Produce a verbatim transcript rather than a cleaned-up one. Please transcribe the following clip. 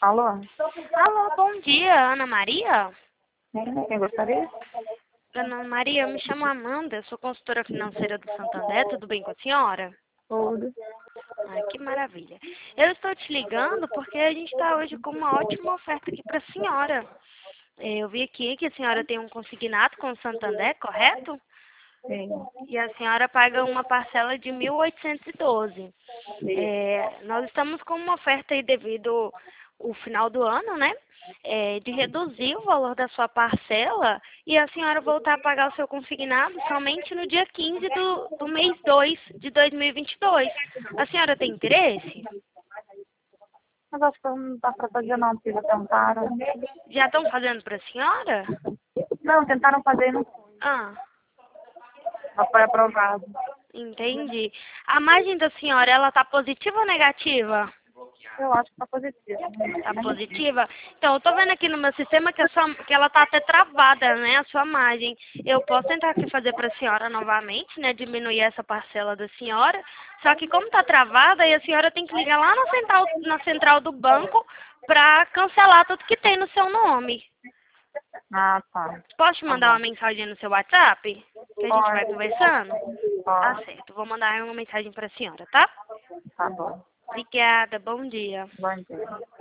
Alô? Alô, bom dia, Ana Maria? Quem, quem gostaria? Ana Maria, eu me chamo Amanda, eu sou consultora financeira do Santander, tudo bem com a senhora? Tudo. Ai, que maravilha. Eu estou te ligando porque a gente está hoje com uma ótima oferta aqui para a senhora. É, Eu vi aqui que a senhora tem um consignado com o Santander, correto? Sim. E a senhora paga uma parcela de mil oitocentos e doze. É, nós estamos com uma oferta aí devido ao final do ano, né? É, de reduzir o valor da sua parcela e a senhora voltar a pagar o seu consignado somente no dia quinze do, do mês dois de dois mil e vinte e dois. A senhora tem interesse? Mas acho que não dá pra fazer não, porque já tentaram. Já estão fazendo para a senhora? Não, tentaram fazer e não foi. Ah, Não foi aprovado. entendi. A margem da senhora, ela tá positiva ou negativa? Eu acho que tá positivo. Tá positiva? Então, eu tô vendo aqui no meu sistema que, a sua, que ela tá até travada, né, a sua margem. Eu posso tentar aqui fazer para a senhora novamente, né, diminuir essa parcela da senhora. Só que como tá travada, aí a senhora tem que ligar lá na central, na central do banco para cancelar tudo que tem no seu nome. Ah, tá. Posso te Tá mandar bom. uma mensagem no seu WhatsApp? Que a gente vai Pode. conversando? Tá Pode. certo. Vou mandar uma mensagem para a senhora, tá? Tá bom. Obrigada. Bom dia. Bom dia.